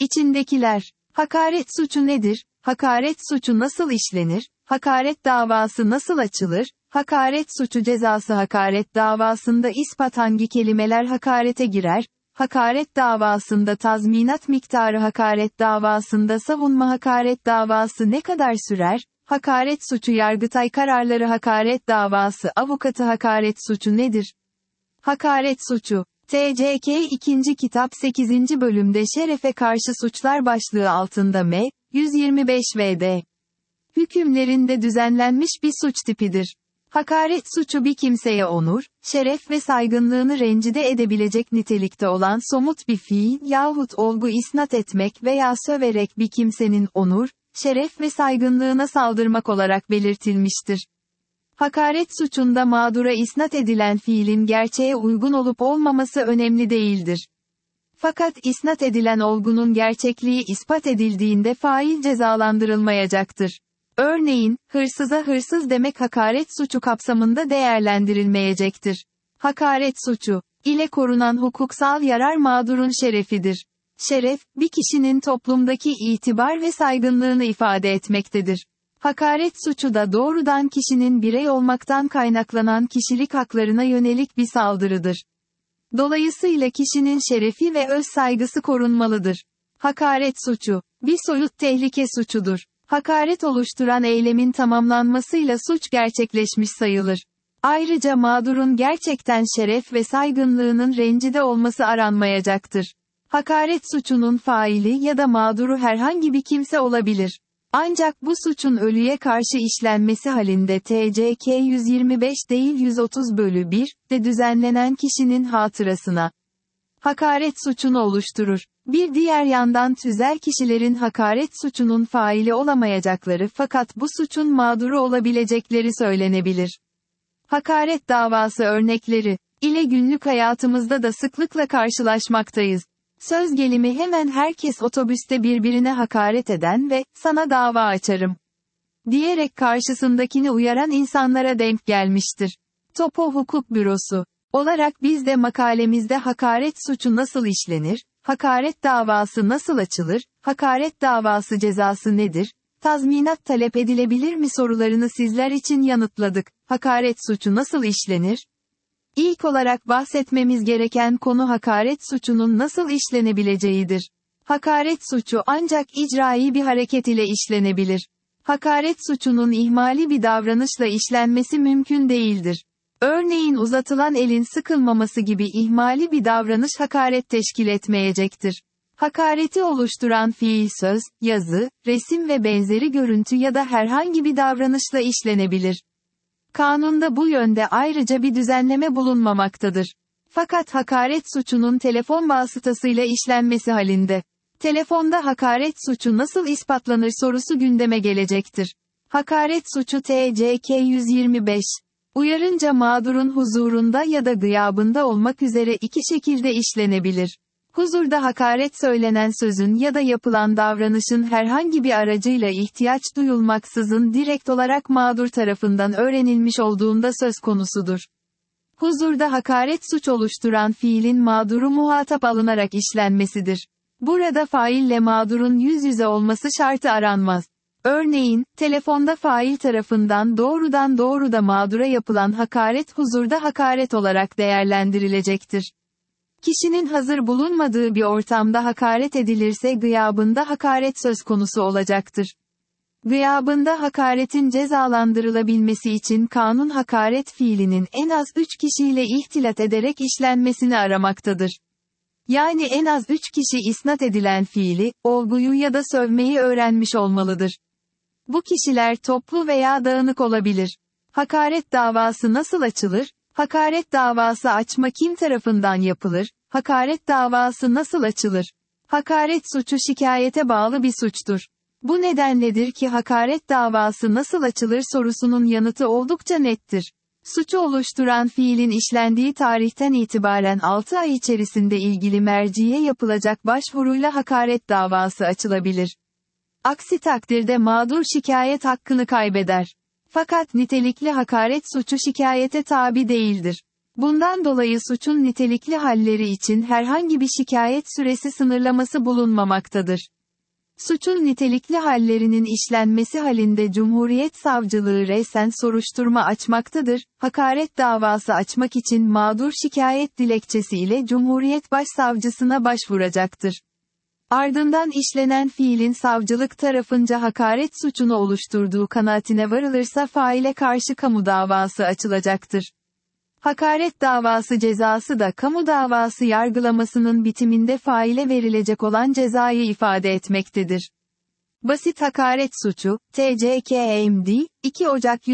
İçindekiler. Hakaret suçu nedir? Hakaret suçu nasıl işlenir? Hakaret davası nasıl açılır? Hakaret suçu cezası. Hakaret davasında ispat. Hangi kelimeler hakarete girer? Hakaret davasında tazminat miktarı. Hakaret davasında savunma. Hakaret davası ne kadar sürer? Hakaret suçu. Yargıtay kararları. Hakaret davası avukatı. Hakaret suçu nedir? Hakaret suçu. TCK 2. Kitap 8. bölümde şerefe karşı suçlar başlığı altında M. 125 vd. Hükümlerinde düzenlenmiş bir suç tipidir. Hakaret suçu bir kimseye onur, şeref ve saygınlığını rencide edebilecek nitelikte olan somut bir fiil yahut olgu isnat etmek veya söverek bir kimsenin onur, şeref ve saygınlığına saldırmak olarak belirtilmiştir. Hakaret suçunda mağdura isnat edilen fiilin gerçeğe uygun olup olmaması önemli değildir. Fakat isnat edilen olgunun gerçekliği ispat edildiğinde fail cezalandırılmayacaktır. Örneğin, hırsıza hırsız demek hakaret suçu kapsamında değerlendirilmeyecektir. Hakaret suçu ile korunan hukuksal yarar mağdurun şerefidir. Şeref, bir kişinin toplumdaki itibar ve saygınlığını ifade etmektedir. Hakaret suçu da doğrudan kişinin birey olmaktan kaynaklanan kişilik haklarına yönelik bir saldırıdır. Dolayısıyla kişinin şerefi ve öz saygısı korunmalıdır. Hakaret suçu, bir soyut tehlike suçudur. Hakaret oluşturan eylemin tamamlanmasıyla suç gerçekleşmiş sayılır. Ayrıca mağdurun gerçekten şeref ve saygınlığının rencide olması aranmayacaktır. Hakaret suçunun faili ya da mağduru herhangi bir kimse olabilir. Ancak bu suçun ölüye karşı işlenmesi halinde TCK 125 değil 130/1 de düzenlenen kişinin hatırasına hakaret suçunu oluşturur. Bir diğer yandan tüzel kişilerin hakaret suçunun faili olamayacakları fakat bu suçun mağduru olabilecekleri söylenebilir. Hakaret davası örnekleri ile günlük hayatımızda da sıklıkla karşılaşmaktayız. Söz gelimi hemen herkes otobüste birbirine hakaret eden ve "sana dava açarım" diyerek karşısındakini uyaran insanlara denk gelmiştir. Topo Hukuk Bürosu olarak biz de makalemizde hakaret suçu nasıl işlenir, hakaret davası nasıl açılır, hakaret davası cezası nedir, tazminat talep edilebilir mi sorularını sizler için yanıtladık. Hakaret suçu nasıl işlenir? İlk olarak bahsetmemiz gereken konu hakaret suçunun nasıl işlenebileceğidir. Hakaret suçu ancak icraî bir hareket ile işlenebilir. Hakaret suçunun ihmali bir davranışla işlenmesi mümkün değildir. Örneğin uzatılan elin sıkılmaması gibi ihmali bir davranış hakaret teşkil etmeyecektir. Hakareti oluşturan fiil söz, yazı, resim ve benzeri görüntü ya da herhangi bir davranışla işlenebilir. Kanunda bu yönde ayrıca bir düzenleme bulunmamaktadır. Fakat hakaret suçunun telefon vasıtasıyla işlenmesi halinde, telefonda hakaret suçu nasıl ispatlanır sorusu gündeme gelecektir. Hakaret suçu TCK 125. Uyarınca mağdurun huzurunda ya da gıyabında olmak üzere iki şekilde işlenebilir. Huzurda hakaret söylenen sözün ya da yapılan davranışın herhangi bir aracıyla ihtiyaç duyulmaksızın direkt olarak mağdur tarafından öğrenilmiş olduğunda söz konusudur. Huzurda hakaret suç oluşturan fiilin mağduru muhatap alınarak işlenmesidir. Burada faille mağdurun yüz yüze olması şartı aranmaz. Örneğin, telefonda fail tarafından doğrudan mağdura yapılan hakaret huzurda hakaret olarak değerlendirilecektir. Kişinin hazır bulunmadığı bir ortamda hakaret edilirse gıyabında hakaret söz konusu olacaktır. Gıyabında hakaretin cezalandırılabilmesi için kanun hakaret fiilinin en az 3 kişiyle ihtilat ederek işlenmesini aramaktadır. Yani en az 3 kişi isnat edilen fiili, olguyu ya da sövmeyi öğrenmiş olmalıdır. Bu kişiler toplu veya dağınık olabilir. Hakaret davası nasıl açılır? Hakaret davası açma kim tarafından yapılır? Hakaret davası nasıl açılır? Hakaret suçu şikayete bağlı bir suçtur. Bu nedenledir ki hakaret davası nasıl açılır sorusunun yanıtı oldukça nettir. Suçu oluşturan fiilin işlendiği tarihten itibaren 6 ay içerisinde ilgili merciye yapılacak başvuruyla hakaret davası açılabilir. Aksi takdirde mağdur şikayet hakkını kaybeder. Fakat nitelikli hakaret suçu şikayete tabi değildir. Bundan dolayı suçun nitelikli halleri için herhangi bir şikayet süresi sınırlaması bulunmamaktadır. Suçun nitelikli hallerinin işlenmesi halinde Cumhuriyet Savcılığı resen soruşturma açmaktadır. Hakaret davası açmak için mağdur şikayet dilekçesi ile Cumhuriyet Başsavcısına başvuracaktır. Ardından işlenen fiilin savcılık tarafınca hakaret suçunu oluşturduğu kanaatine varılırsa faile karşı kamu davası açılacaktır. Hakaret davası cezası da kamu davası yargılamasının bitiminde faile verilecek olan cezayı ifade etmektedir. Basit hakaret suçu, TCKMD, 2 Ocak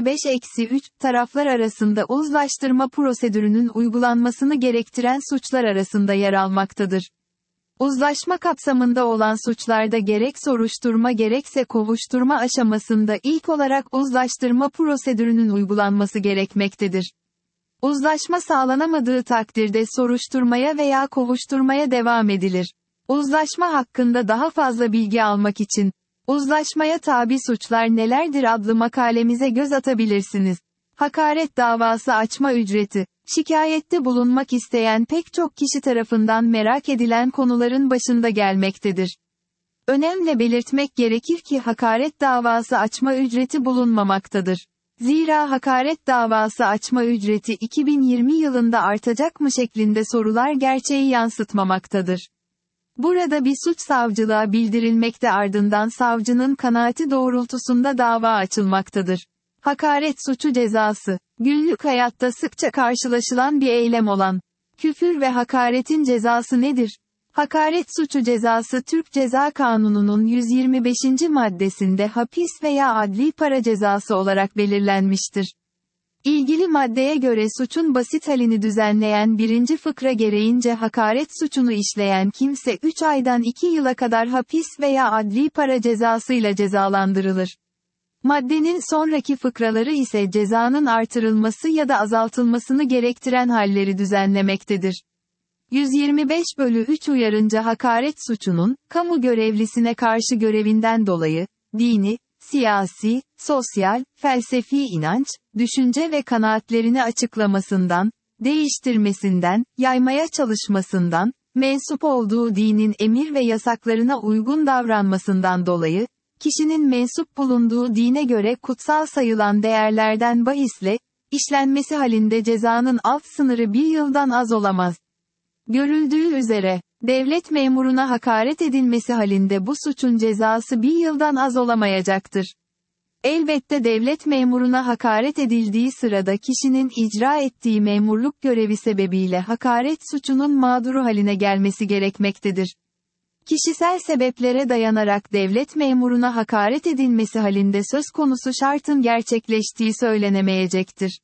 125-3, taraflar arasında uzlaştırma prosedürünün uygulanmasını gerektiren suçlar arasında yer almaktadır. Uzlaşma kapsamında olan suçlarda gerek soruşturma gerekse kovuşturma aşamasında ilk olarak uzlaştırma prosedürünün uygulanması gerekmektedir. Uzlaşma sağlanamadığı takdirde soruşturmaya veya kovuşturmaya devam edilir. Uzlaşma hakkında daha fazla bilgi almak için, Uzlaşmaya tabi suçlar nelerdir adlı makalemize göz atabilirsiniz. Hakaret davası açma ücreti, şikayette bulunmak isteyen pek çok kişi tarafından merak edilen konuların başında gelmektedir. Önemli belirtmek gerekir ki hakaret davası açma ücreti bulunmamaktadır. Zira hakaret davası açma ücreti 2020 yılında artacak mı şeklinde sorular gerçeği yansıtmamaktadır. Burada bir suç savcılığa bildirilmekte ardından savcının kanaati doğrultusunda dava açılmaktadır. Hakaret suçu cezası, günlük hayatta sıkça karşılaşılan bir eylem olan küfür ve hakaretin cezası nedir? Hakaret suçu cezası Türk Ceza Kanunu'nun 125. maddesinde hapis veya adli para cezası olarak belirlenmiştir. İlgili maddeye göre suçun basit halini düzenleyen 1. fıkra gereğince hakaret suçunu işleyen kimse 3 aydan 2 yıla kadar hapis veya adli para cezasıyla cezalandırılır. Maddenin sonraki fıkraları ise cezanın artırılması ya da azaltılmasını gerektiren halleri düzenlemektedir. 125/3 uyarınca hakaret suçunun, kamu görevlisine karşı görevinden dolayı, dini, siyasi, sosyal, felsefi inanç, düşünce ve kanaatlerini açıklamasından, değiştirmesinden, yaymaya çalışmasından, mensup olduğu dinin emir ve yasaklarına uygun davranmasından dolayı, kişinin mensup bulunduğu dine göre kutsal sayılan değerlerden bahisle, işlenmesi halinde cezanın alt sınırı 1 yıldan az olamaz. Görüldüğü üzere, devlet memuruna hakaret edilmesi halinde bu suçun cezası 1 yıldan az olamayacaktır. Elbette devlet memuruna hakaret edildiği sırada kişinin icra ettiği memurluk görevi sebebiyle hakaret suçunun mağduru haline gelmesi gerekmektedir. Kişisel sebeplere dayanarak devlet memuruna hakaret edilmesi halinde söz konusu şartın gerçekleştiği söylenemeyecektir.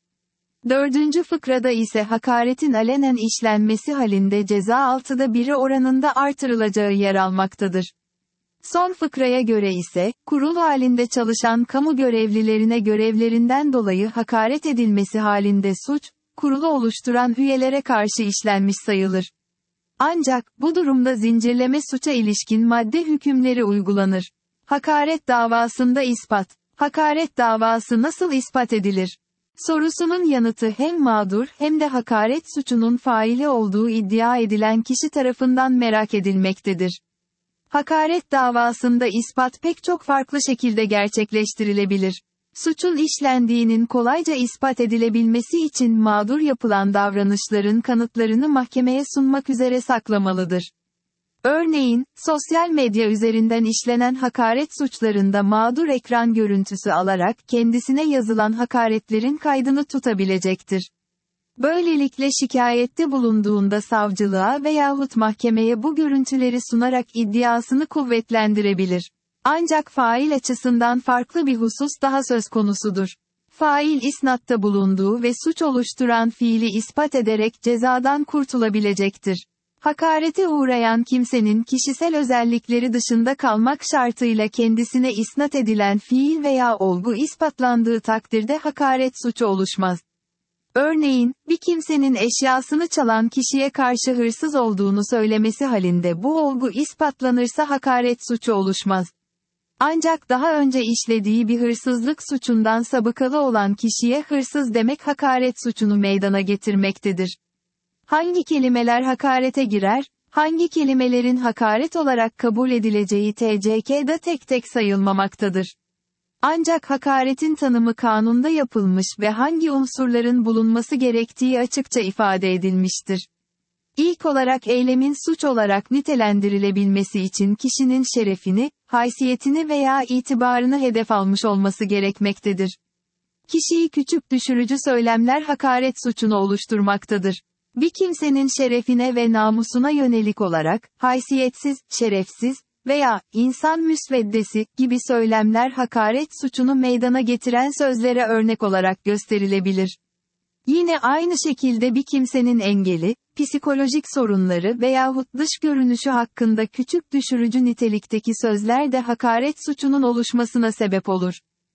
4. fıkrada ise hakaretin alenen işlenmesi halinde ceza 6'da 1'i oranında artırılacağı yer almaktadır. Son fıkraya göre ise, kurul halinde çalışan kamu görevlilerine görevlerinden dolayı hakaret edilmesi halinde suç, kurulu oluşturan üyelere karşı işlenmiş sayılır. Ancak, bu durumda zincirleme suça ilişkin madde hükümleri uygulanır. Hakaret davasında ispat. Hakaret davası nasıl ispat edilir? Sorusunun yanıtı hem mağdur hem de hakaret suçunun faili olduğu iddia edilen kişi tarafından merak edilmektedir. Hakaret davasında ispat pek çok farklı şekilde gerçekleştirilebilir. Suçun işlendiğinin kolayca ispat edilebilmesi için mağdur yapılan davranışların kanıtlarını mahkemeye sunmak üzere saklamalıdır. Örneğin, sosyal medya üzerinden işlenen hakaret suçlarında mağdur ekran görüntüsü alarak kendisine yazılan hakaretlerin kaydını tutabilecektir. Böylelikle şikayette bulunduğunda savcılığa veyahut mahkemeye bu görüntüleri sunarak iddiasını kuvvetlendirebilir. Ancak fail açısından farklı bir husus daha söz konusudur. Fail isnatta bulunduğu ve suç oluşturan fiili ispat ederek cezadan kurtulabilecektir. Hakarete uğrayan kimsenin kişisel özellikleri dışında kalmak şartıyla kendisine isnat edilen fiil veya olgu ispatlandığı takdirde hakaret suçu oluşmaz. Örneğin, bir kimsenin eşyasını çalan kişiye karşı hırsız olduğunu söylemesi halinde bu olgu ispatlanırsa hakaret suçu oluşmaz. Ancak daha önce işlediği bir hırsızlık suçundan sabıkalı olan kişiye hırsız demek hakaret suçunu meydana getirmektedir. Hangi kelimeler hakarete girer? Hangi kelimelerin hakaret olarak kabul edileceği TCK'da tek tek sayılmamaktadır. Ancak hakaretin tanımı kanunda yapılmış ve hangi unsurların bulunması gerektiği açıkça ifade edilmiştir. İlk olarak eylemin suç olarak nitelendirilebilmesi için kişinin şerefini, haysiyetini veya itibarını hedef almış olması gerekmektedir. Kişiyi küçük düşürücü söylemler hakaret suçunu oluşturmaktadır. Bir kimsenin şerefine ve namusuna yönelik olarak, haysiyetsiz, şerefsiz veya insan müsveddesi gibi söylemler hakaret suçunu meydana getiren sözlere örnek olarak gösterilebilir. Yine aynı şekilde bir kimsenin engeli, psikolojik sorunları veyahut dış görünüşü hakkında küçük düşürücü nitelikteki sözler de hakaret suçunun oluşmasına sebep olur.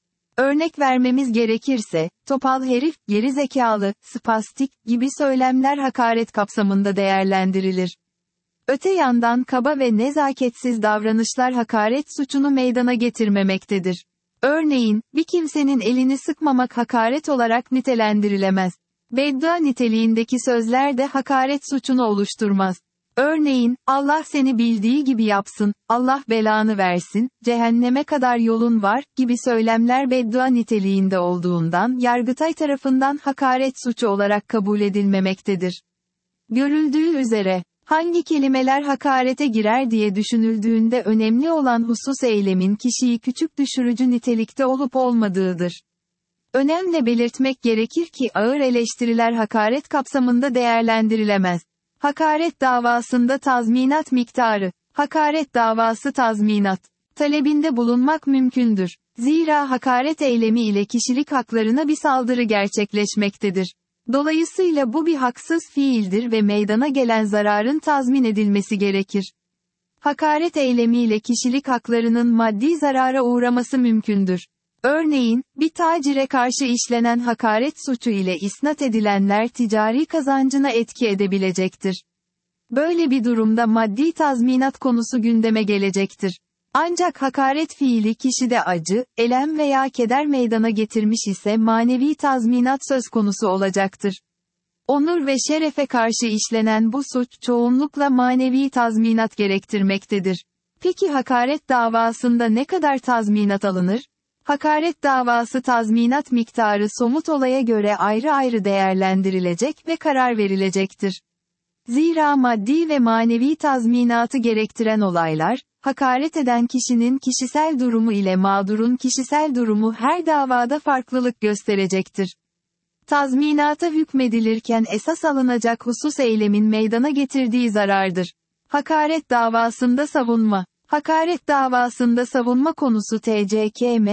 Örnek vermemiz gerekirse, topal herif, geri zekalı, spastik gibi söylemler hakaret kapsamında değerlendirilir. Öte yandan kaba ve nezaketsiz davranışlar hakaret suçunu meydana getirmemektedir. Örneğin, bir kimsenin elini sıkmamak hakaret olarak nitelendirilemez. Beddua niteliğindeki sözler de hakaret suçunu oluşturmaz. Örneğin, Allah seni bildiği gibi yapsın, Allah belanı versin, cehenneme kadar yolun var, gibi söylemler beddua niteliğinde olduğundan Yargıtay tarafından hakaret suçu olarak kabul edilmemektedir. Görüldüğü üzere, hangi kelimeler hakarete girer diye düşünüldüğünde önemli olan husus eylemin kişiyi küçük düşürücü nitelikte olup olmadığıdır. Önemli belirtmek gerekir ki ağır eleştiriler hakaret kapsamında değerlendirilemez. Hakaret davasında tazminat miktarı. Hakaret davası tazminat talebinde bulunmak mümkündür. Zira hakaret eylemi ile kişilik haklarına bir saldırı gerçekleşmektedir. Dolayısıyla bu bir haksız fiildir ve meydana gelen zararın tazmin edilmesi gerekir. Hakaret eylemiyle kişilik haklarının maddi zarara uğraması mümkündür. Örneğin, bir tacire karşı işlenen hakaret suçu ile isnat edilenler ticari kazancına etki edebilecektir. Böyle bir durumda maddi tazminat konusu gündeme gelecektir. Ancak hakaret fiili kişide acı, elem veya keder meydana getirmiş ise manevi tazminat söz konusu olacaktır. Onur ve şerefe karşı işlenen bu suç çoğunlukla manevi tazminat gerektirmektedir. Peki hakaret davasında ne kadar tazminat alınır? Hakaret davası tazminat miktarı somut olaya göre ayrı ayrı değerlendirilecek ve karar verilecektir. Zira maddi ve manevi tazminatı gerektiren olaylar, hakaret eden kişinin kişisel durumu ile mağdurun kişisel durumu her davada farklılık gösterecektir. Tazminata hükmedilirken esas alınacak husus eylemin meydana getirdiği zarardır. Hakaret davasında savunma. Hakaret davasında savunma konusu TCKM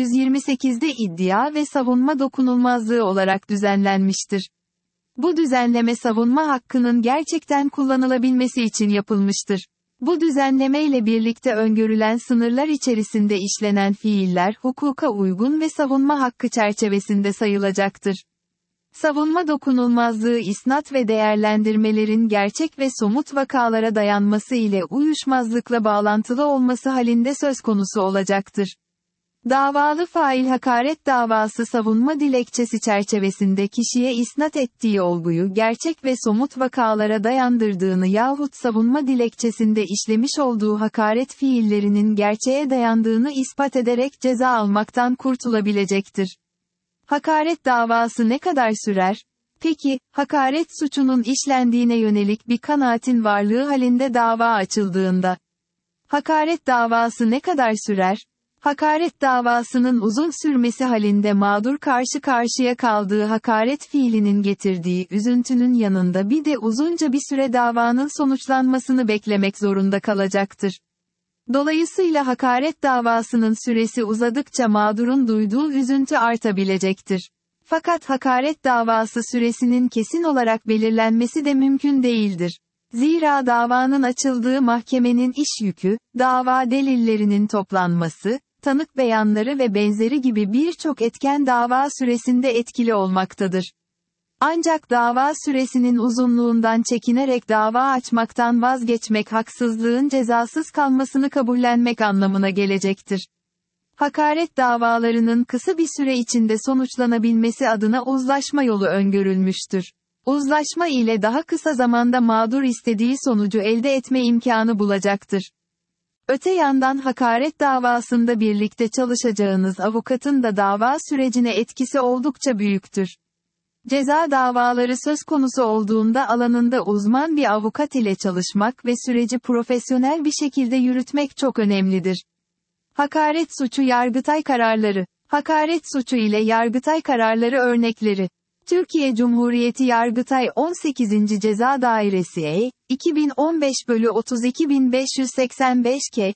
128'de iddia ve savunma dokunulmazlığı olarak düzenlenmiştir. Bu düzenleme savunma hakkının gerçekten kullanılabilmesi için yapılmıştır. Bu düzenleme ile birlikte öngörülen sınırlar içerisinde işlenen fiiller hukuka uygun ve savunma hakkı çerçevesinde sayılacaktır. Savunma dokunulmazlığı isnat ve değerlendirmelerin gerçek ve somut vakalara dayanması ile uyuşmazlıkla bağlantılı olması halinde söz konusu olacaktır. Davalı fail hakaret davası savunma dilekçesi çerçevesinde kişiye isnat ettiği olguyu gerçek ve somut vakalara dayandırdığını yahut savunma dilekçesinde işlemiş olduğu hakaret fiillerinin gerçeğe dayandığını ispat ederek ceza almaktan kurtulabilecektir. Hakaret davası ne kadar sürer? Peki, hakaret suçunun işlendiğine yönelik bir kanaatin varlığı halinde dava açıldığında, hakaret davası ne kadar sürer? Hakaret davasının uzun sürmesi halinde mağdur karşı karşıya kaldığı hakaret fiilinin getirdiği üzüntünün yanında bir de uzunca bir süre davanın sonuçlanmasını beklemek zorunda kalacaktır. Dolayısıyla hakaret davasının süresi uzadıkça mağdurun duyduğu üzüntü artabilecektir. Fakat hakaret davası süresinin kesin olarak belirlenmesi de mümkün değildir. Zira davanın açıldığı mahkemenin iş yükü, dava delillerinin toplanması, tanık beyanları ve benzeri gibi birçok etken dava süresinde etkili olmaktadır. Ancak dava süresinin uzunluğundan çekinerek dava açmaktan vazgeçmek haksızlığın cezasız kalmasını kabullenmek anlamına gelecektir. Hakaret davalarının kısa bir süre içinde sonuçlanabilmesi adına uzlaşma yolu öngörülmüştür. Uzlaşma ile daha kısa zamanda mağdur istediği sonucu elde etme imkanı bulacaktır. Öte yandan hakaret davasında birlikte çalışacağınız avukatın da dava sürecine etkisi oldukça büyüktür. Ceza davaları söz konusu olduğunda alanında uzman bir avukat ile çalışmak ve süreci profesyonel bir şekilde yürütmek çok önemlidir. Hakaret suçu Yargıtay kararları. Hakaret suçu ile Yargıtay kararları örnekleri. Türkiye Cumhuriyeti Yargıtay 18. Ceza Dairesi E. 2015/32585 K.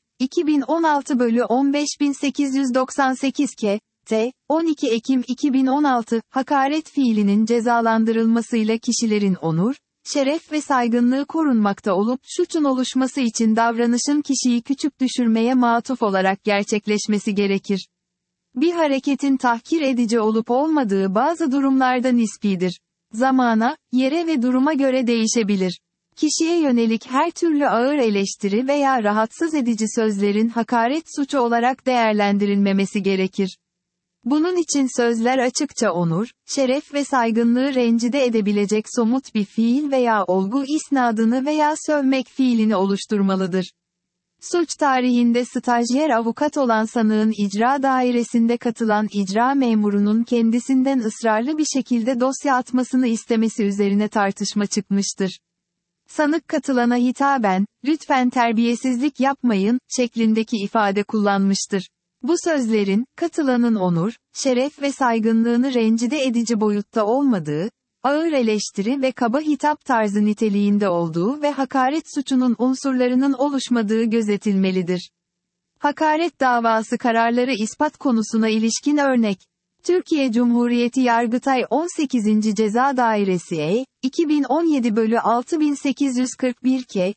2016/15898 K. T. 12 Ekim 2016, hakaret fiilinin cezalandırılmasıyla kişilerin onur, şeref ve saygınlığı korunmakta olup suçun oluşması için davranışın kişiyi küçük düşürmeye matuf olarak gerçekleşmesi gerekir. Bir hareketin tahkir edici olup olmadığı bazı durumlarda nispidir. Zamana, yere ve duruma göre değişebilir. Kişiye yönelik her türlü ağır eleştiri veya rahatsız edici sözlerin hakaret suçu olarak değerlendirilmemesi gerekir. Bunun için sözler açıkça onur, şeref ve saygınlığı rencide edebilecek somut bir fiil veya olgu isnadını veya sövmek fiilini oluşturmalıdır. Suç tarihinde stajyer avukat olan sanığın icra dairesinde katılan icra memurunun kendisinden ısrarlı bir şekilde dosya atmasını istemesi üzerine tartışma çıkmıştır. Sanık katılana hitaben, "Lütfen terbiyesizlik yapmayın" şeklindeki ifade kullanmıştır. Bu sözlerin, katılanın onur, şeref ve saygınlığını rencide edici boyutta olmadığı, ağır eleştiri ve kaba hitap tarzı niteliğinde olduğu ve hakaret suçunun unsurlarının oluşmadığı gözetilmelidir. Hakaret davası kararları ispat konusuna ilişkin örnek. Türkiye Cumhuriyeti Yargıtay 18. Ceza Dairesi E. 2017/6841 K.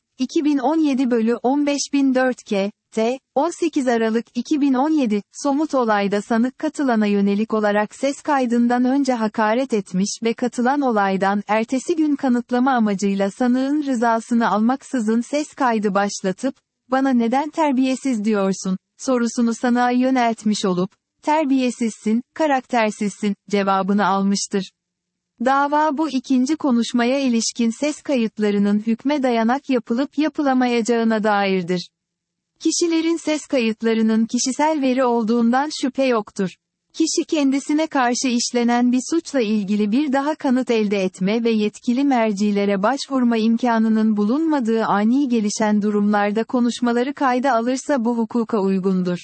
2017/15004 K. T. 18 Aralık 2017, somut olayda sanık katılana yönelik olarak ses kaydından önce hakaret etmiş ve katılan olaydan ertesi gün kanıtlama amacıyla sanığın rızasını almaksızın ses kaydı başlatıp, "Bana neden terbiyesiz diyorsun?" sorusunu sanığa yöneltmiş olup, "Terbiyesizsin, karaktersizsin" cevabını almıştır. Dava bu ikinci konuşmaya ilişkin ses kayıtlarının hükme dayanak yapılıp yapılamayacağına dairdir. Kişilerin ses kayıtlarının kişisel veri olduğundan şüphe yoktur. Kişi kendisine karşı işlenen bir suçla ilgili bir daha kanıt elde etme ve yetkili mercilere başvurma imkanının bulunmadığı ani gelişen durumlarda konuşmaları kayda alırsa bu hukuka uygundur.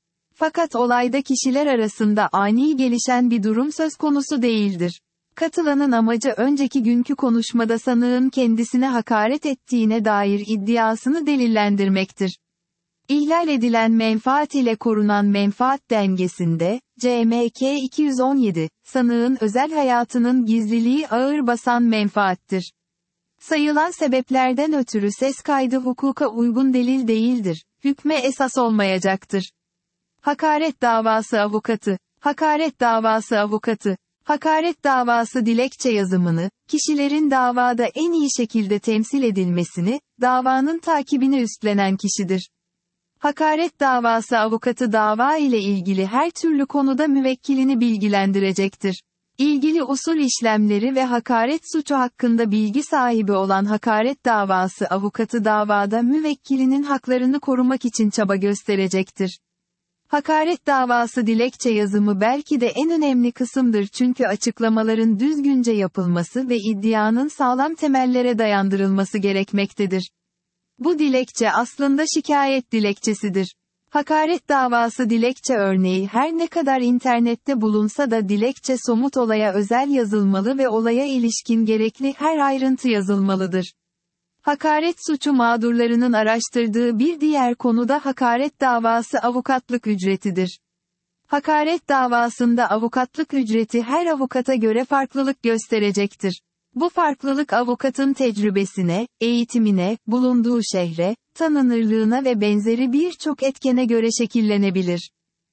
Fakat olayda kişiler arasında ani gelişen bir durum söz konusu değildir. Katılanın amacı önceki günkü konuşmada sanığın kendisine hakaret ettiğine dair iddiasını delillendirmektir. İhlal edilen menfaat ile korunan menfaat dengesinde, CMK 217, sanığın özel hayatının gizliliği ağır basan menfaattir. Sayılan sebeplerden ötürü ses kaydı hukuka uygun delil değildir, hükme esas olmayacaktır. Hakaret davası avukatı. Hakaret davası avukatı. Hakaret davası dilekçe yazımını, kişilerin davada en iyi şekilde temsil edilmesini, davanın takibini üstlenen kişidir. Hakaret davası avukatı dava ile ilgili her türlü konuda müvekkilini bilgilendirecektir. İlgili usul işlemleri ve hakaret suçu hakkında bilgi sahibi olan hakaret davası avukatı davada müvekkilinin haklarını korumak için çaba gösterecektir. Hakaret davası dilekçe yazımı belki de en önemli kısımdır çünkü açıklamaların düzgünce yapılması ve iddianın sağlam temellere dayandırılması gerekmektedir. Bu dilekçe aslında şikayet dilekçesidir. Hakaret davası dilekçe örneği her ne kadar internette bulunsa da dilekçe somut olaya özel yazılmalı ve olaya ilişkin gerekli her ayrıntı yazılmalıdır. Hakaret suçu mağdurlarının araştırdığı bir diğer konu da hakaret davası avukatlık ücretidir. Hakaret davasında avukatlık ücreti her avukata göre farklılık gösterecektir. Bu farklılık avukatın tecrübesine, eğitimine, bulunduğu şehre, tanınırlığına ve benzeri birçok etkene göre şekillenebilir.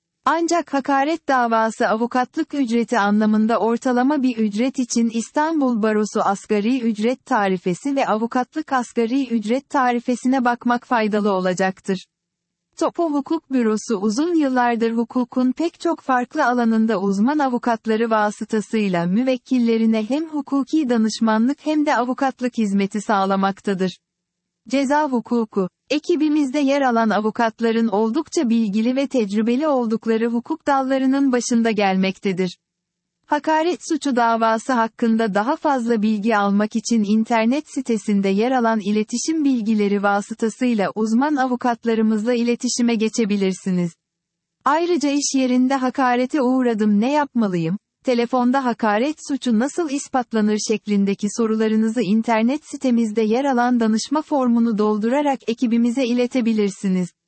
Ancak hakaret davası avukatlık ücreti anlamında ortalama bir ücret için İstanbul Barosu asgari ücret tarifesi ve avukatlık asgari ücret tarifesine bakmak faydalı olacaktır. Topo Hukuk Bürosu uzun yıllardır hukukun pek çok farklı alanında uzman avukatları vasıtasıyla müvekkillerine hem hukuki danışmanlık hem de avukatlık hizmeti sağlamaktadır. Ceza hukuku. Ekibimizde yer alan avukatların oldukça bilgili ve tecrübeli oldukları hukuk dallarının başında gelmektedir. Hakaret suçu davası hakkında daha fazla bilgi almak için internet sitesinde yer alan iletişim bilgileri vasıtasıyla uzman avukatlarımızla iletişime geçebilirsiniz. Ayrıca iş yerinde hakarete uğradım, ne yapmalıyım? Telefonda hakaret suçu nasıl ispatlanır şeklindeki sorularınızı internet sitemizde yer alan danışma formunu doldurarak ekibimize iletebilirsiniz.